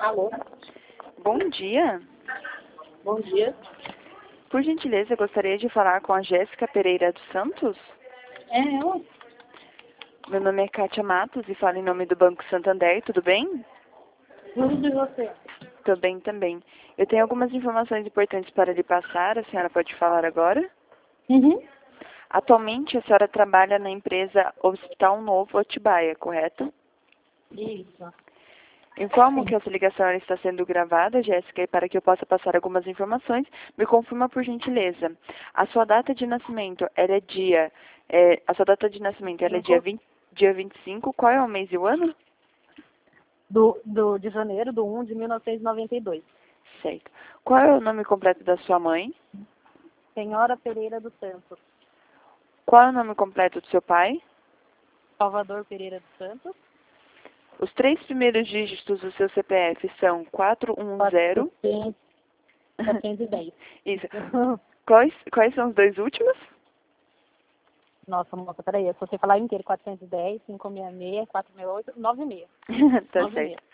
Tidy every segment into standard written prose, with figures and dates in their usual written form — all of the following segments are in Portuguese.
Alô, Bom dia. bom dia. Por gentileza, eu gostaria de falar com a Jéssica Pereira dos Santos. É ela? Meu nome é Kátia Matos e falo em nome do Banco Santander, tudo bem? Tudo de você. Tô bem também. Eu tenho algumas informações importantes para lhe passar, a senhora pode falar agora? Uhum. Atualmente, a senhora trabalha na empresa Hospital Novo Atibaia, correto? Isso. Informo que essa ligação ela está sendo gravada, Jéssica, e para que eu possa passar algumas informações, me confirma por gentileza. A sua data de nascimento, ela é a sua data de nascimento, ela é dia 25, qual é o mês e o ano? De janeiro do 1 de 1992. Certo. Qual é o nome completo da sua mãe? Senhora Pereira dos Santos. Qual é o nome completo do seu pai? Salvador Pereira dos Santos. Os 3 primeiros dígitos do seu CPF são 410. 410. Isso. Quais são os 2 últimos? Nossa, moça, peraí. Se você falar inteiro, 410, 566, 468, 96. Tá 96. certo.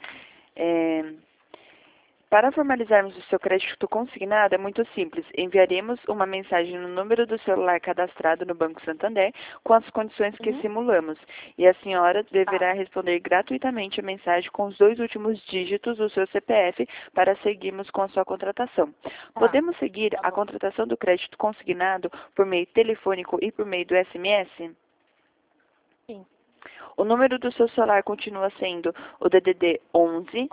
Para formalizarmos o seu crédito consignado é muito simples. Enviaremos uma mensagem no número do celular cadastrado no Banco Santander com as condições que simulamos. E a senhora deverá responder gratuitamente a mensagem com os 2 últimos dígitos do seu CPF para seguirmos com a sua contratação. Podemos seguir a contratação do crédito consignado por meio telefônico e por meio do SMS? Sim. O número do seu celular continua sendo o DDD 11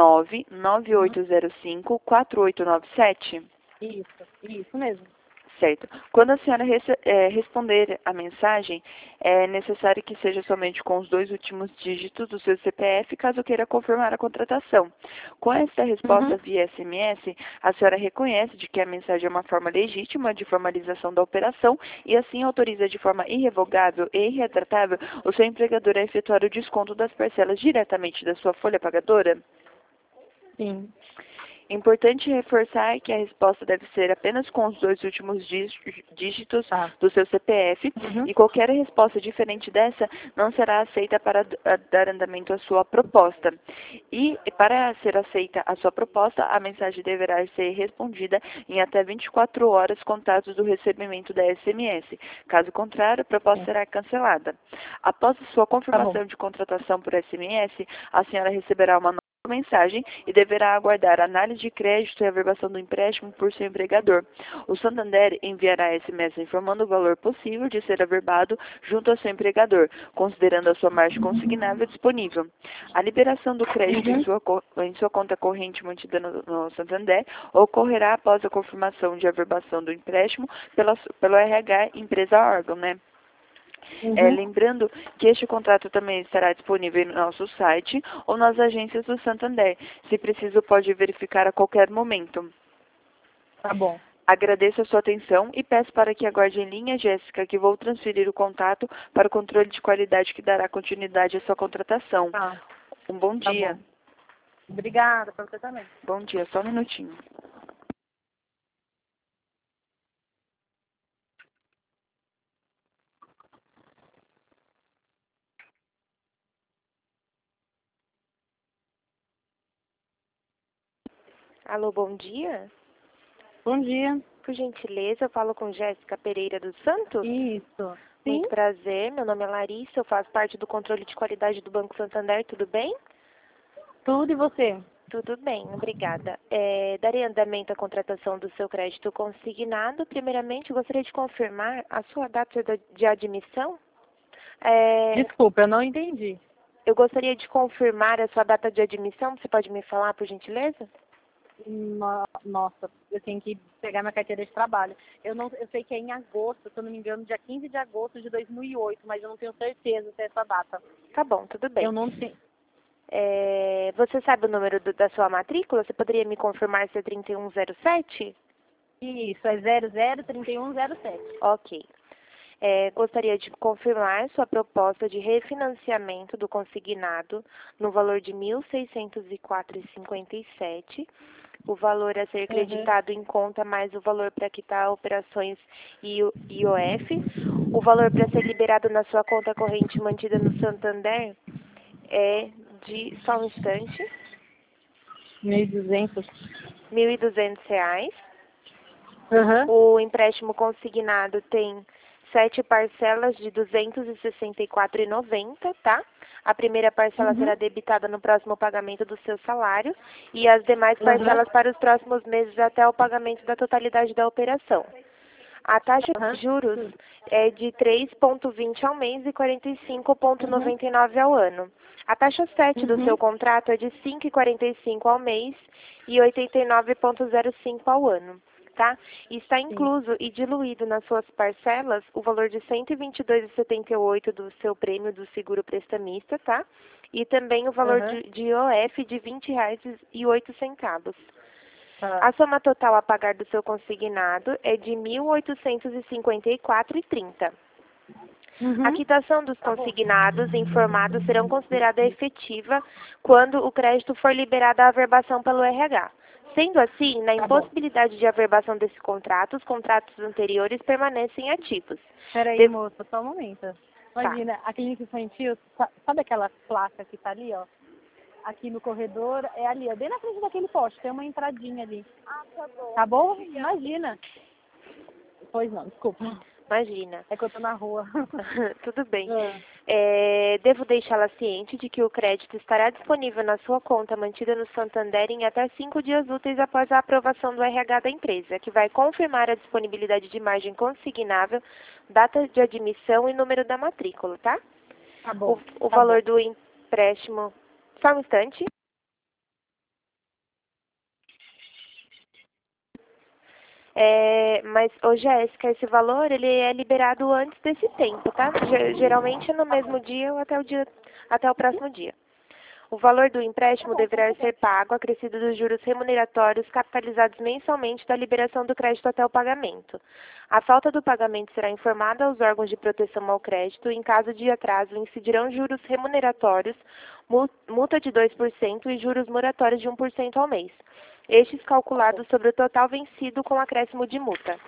99805 4897? Isso mesmo. Certo. Quando a senhora responder a mensagem, é necessário que seja somente com os 2 últimos dígitos do seu CPF, caso queira confirmar a contratação. Com esta resposta via SMS, a senhora reconhece de que a mensagem é uma forma legítima de formalização da operação e assim autoriza de forma irrevogável e irretratável o seu empregador a efetuar o desconto das parcelas diretamente da sua folha pagadora? Sim. Importante reforçar que a resposta deve ser apenas com os 2 últimos dígitos do seu CPF e qualquer resposta diferente dessa não será aceita para dar andamento à sua proposta. E para ser aceita a sua proposta, a mensagem deverá ser respondida em até 24 horas contados do recebimento da SMS. Caso contrário, a proposta será cancelada. Após a sua confirmação de contratação por SMS, a senhora receberá uma mensagem e deverá aguardar a análise de crédito e a averbação do empréstimo por seu empregador. O Santander enviará SMS informando o valor possível de ser averbado junto ao seu empregador, considerando a sua margem consignável disponível. A liberação do crédito em sua conta corrente mantida no Santander ocorrerá após a confirmação de averbação do empréstimo pelo RH empresa órgão, né? Lembrando que este contrato também estará disponível no nosso site ou nas agências do Santander. Se preciso, pode verificar a qualquer momento. Tá bom. Agradeço a sua atenção e peço para que aguarde em linha, Jéssica, que vou transferir o contato para o controle de qualidade que dará continuidade à sua contratação. Um bom dia. Bom. Obrigada, para você também. Bom dia, só um minutinho. Alô, bom dia. Bom dia. Por gentileza, eu falo com Jéssica Pereira dos Santos? Isso. Sim. Muito prazer, meu nome é Larissa, eu faço parte do controle de qualidade do Banco Santander, tudo bem? Tudo e você? Tudo bem, obrigada. Darei andamento à contratação do seu crédito consignado. Primeiramente, eu gostaria de confirmar a sua data de admissão. Desculpa, eu não entendi. Eu gostaria de confirmar a sua data de admissão, você pode me falar, por gentileza? Nossa, eu tenho que pegar minha carteira de trabalho. Eu sei que é em agosto, se eu não me engano, dia 15 de agosto de 2008, mas eu não tenho certeza se é essa data. Tá bom, tudo bem. Eu não sei. Você sabe o número da sua matrícula? Você poderia me confirmar se é 3107? Isso, é 003107. Ok. Gostaria de confirmar sua proposta de refinanciamento do consignado no valor de R$ 1.604,57. O valor a ser creditado em conta mais o valor para quitar operações IOF. O valor para ser liberado na sua conta corrente mantida no Santander é de... Só um instante. 1.200. R$ 1.200. Uhum. O empréstimo consignado tem 7 parcelas de R$ 264,90, tá? A primeira parcela será debitada no próximo pagamento do seu salário e as demais parcelas para os próximos meses até o pagamento da totalidade da operação. A taxa de juros é de 3,20 ao mês e 45,99 ao ano. A taxa 7 do seu contrato é de 5,45 ao mês e 89,05 ao ano. Tá? E está incluso e diluído nas suas parcelas o valor de R$ 122,78 do seu prêmio do seguro prestamista, tá? E também o valor de IOF de R$ 20,08. A soma total a pagar do seu consignado é de R$ 1.854,30. A quitação dos consignados informados serão considerada efetiva quando o crédito for liberado à averbação pelo RH. Sendo assim, na impossibilidade de averbação desse contrato, os contratos anteriores permanecem ativos. Peraí, moça, só um momento. Imagina, a clínica infantil, sabe aquela placa que tá ali, ó? Aqui no corredor, é ali, ó, bem na frente daquele poste, tem uma entradinha ali. Ah, tá bom. Tá bom? Imagina. Pois não, desculpa. Imagina. É que eu tô na rua. Tudo bem. Devo deixá-la ciente de que o crédito estará disponível na sua conta mantida no Santander em até 5 dias úteis após a aprovação do RH da empresa, que vai confirmar a disponibilidade de margem consignável, data de admissão e número da matrícula, tá? Tá bom. O valor do empréstimo... Só um instante. Mas, Jéssica, esse valor ele é liberado antes desse tempo, tá? Geralmente no mesmo dia ou até o próximo dia. O valor do empréstimo deverá ser pago acrescido dos juros remuneratórios capitalizados mensalmente da liberação do crédito até o pagamento. A falta do pagamento será informada aos órgãos de proteção ao crédito. Em caso de atraso, incidirão juros remuneratórios, multa de 2% e juros moratórios de 1% ao mês. Estes calculados sobre o total vencido com acréscimo de multa.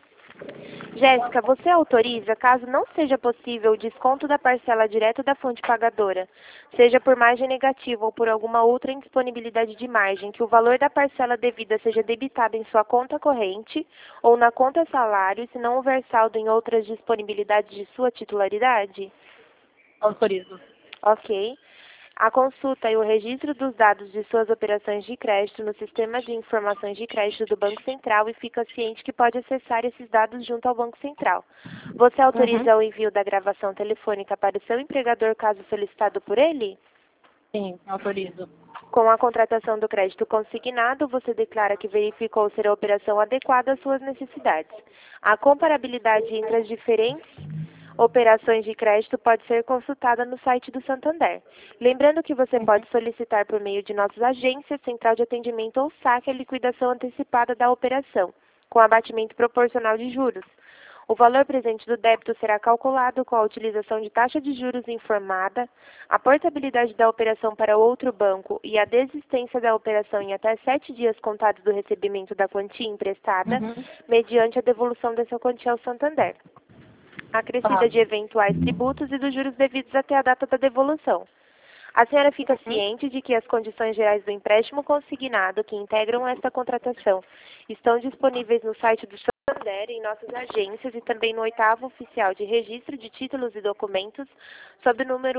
Jéssica, você autoriza, caso não seja possível o desconto da parcela direto da fonte pagadora, seja por margem negativa ou por alguma outra indisponibilidade de margem, que o valor da parcela devida seja debitado em sua conta corrente ou na conta salário, se não houver saldo em outras disponibilidades de sua titularidade? Autorizo. Ok. A consulta e o registro dos dados de suas operações de crédito no Sistema de Informações de Crédito do Banco Central e fica ciente que pode acessar esses dados junto ao Banco Central. Você autoriza o envio da gravação telefônica para o seu empregador caso solicitado por ele? Sim, autorizo. Com a contratação do crédito consignado, você declara que verificou ser a operação adequada às suas necessidades. A comparabilidade entre as diferentes operações de crédito pode ser consultada no site do Santander. Lembrando que você pode solicitar por meio de nossas agências, central de atendimento ou saque a liquidação antecipada da operação, com abatimento proporcional de juros. O valor presente do débito será calculado com a utilização de taxa de juros informada, a portabilidade da operação para outro banco e a desistência da operação em até 7 dias contados do recebimento da quantia emprestada, mediante a devolução dessa quantia ao Santander, acrescida de eventuais tributos e dos juros devidos até a data da devolução. A senhora fica ciente de que as condições gerais do empréstimo consignado que integram esta contratação estão disponíveis no site do Santander, em nossas agências e também no 8º Oficial de Registro de Títulos e Documentos, sob o número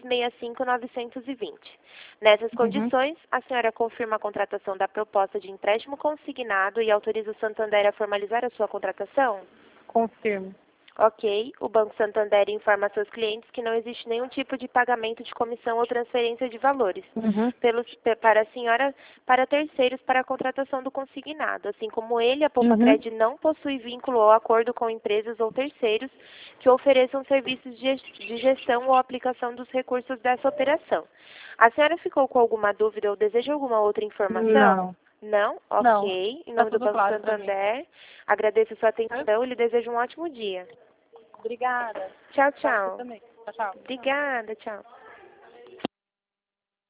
1365920. Nessas condições, a senhora confirma a contratação da proposta de empréstimo consignado e autoriza o Santander a formalizar a sua contratação? Confirmo. Ok. O Banco Santander informa a seus clientes que não existe nenhum tipo de pagamento de comissão ou transferência de valores para a senhora, para terceiros para a contratação do consignado. Assim como ele, a Poupacred não possui vínculo ou acordo com empresas ou terceiros que ofereçam serviços de gestão ou aplicação dos recursos dessa operação. A senhora ficou com alguma dúvida ou deseja alguma outra informação? Não. Não? Ok. Não. Em nome do Banco Claro Santander, agradeço sua atenção e lhe desejo um ótimo dia. Obrigada. Tchau, Você tchau. também. Tchau, tchau. Obrigada, tchau.